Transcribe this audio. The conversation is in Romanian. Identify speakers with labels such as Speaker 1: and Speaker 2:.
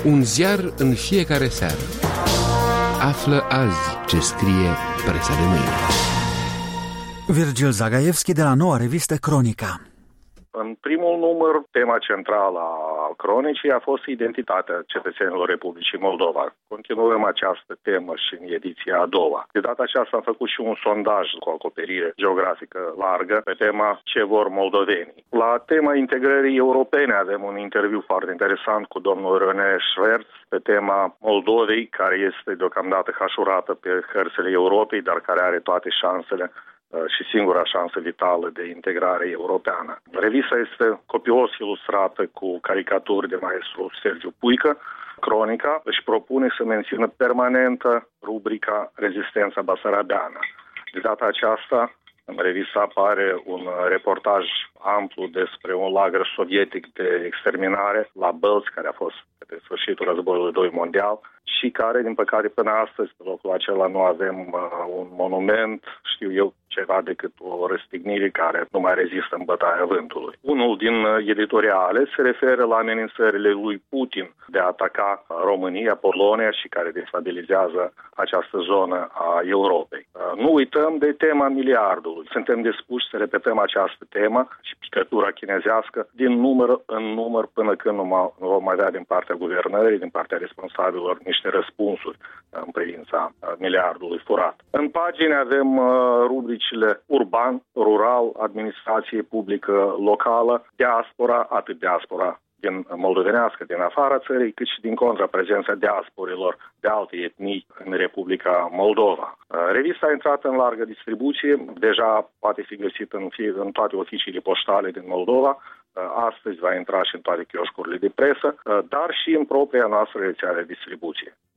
Speaker 1: Un ziar în fiecare seară. Află azi ce scrie presa de mâine.
Speaker 2: Virgil Zagajewski de la noua revistă Cronica.
Speaker 3: În primul număr, tema centrală a cronicii a fost identitatea cetățenilor Republicii Moldova. Continuăm această temă și în ediția a doua. De data aceasta am făcut și un sondaj cu acoperire geografică largă pe tema ce vor moldovenii. La tema integrării europene avem un interviu foarte interesant cu domnul René Schwerz pe tema Moldovei, care este deocamdată hașurată pe hărțile Europei, dar care are toate șansele și singura șansă vitală de integrare europeană. Revista este copios ilustrată cu caricaturi de maestru Sergiu Puică. Cronica își propune să mențină permanentă rubrica Rezistența Basarabeană. De data aceasta, în revista apare un reportaj amplu despre un lagăr sovietic de exterminare la Bălți, care a fost pe sfârșitul războiului 2 mondial și care, din păcate, până astăzi, pe locul acela nu avem un monument, știu eu, ceva decât o răstignire care nu mai rezistă în bătaia vântului. Unul din editoriale se referă la amenințările lui Putin de a ataca România, Polonia și care destabilizează această zonă a Europei. Nu uităm de tema miliardului. Suntem dispuși să repetăm această temă și picătura chinezească din număr în număr până când nu vom avea din partea guvernării, din partea responsabililor, niște răspunsuri în privința miliardului furat. În pagine avem rubricile urban, rural, administrație publică locală, diaspora, atât diaspora din moldovenească, din afara țării, cât și din contra prezența diasporilor de alte etnii în Republica Moldova. Revista a intrat în largă distribuție, deja poate fi găsită în toate oficiile poștale din Moldova. Astăzi va intra și în toate chioșcurile de presă, dar și în propria noastră rețea de distribuție.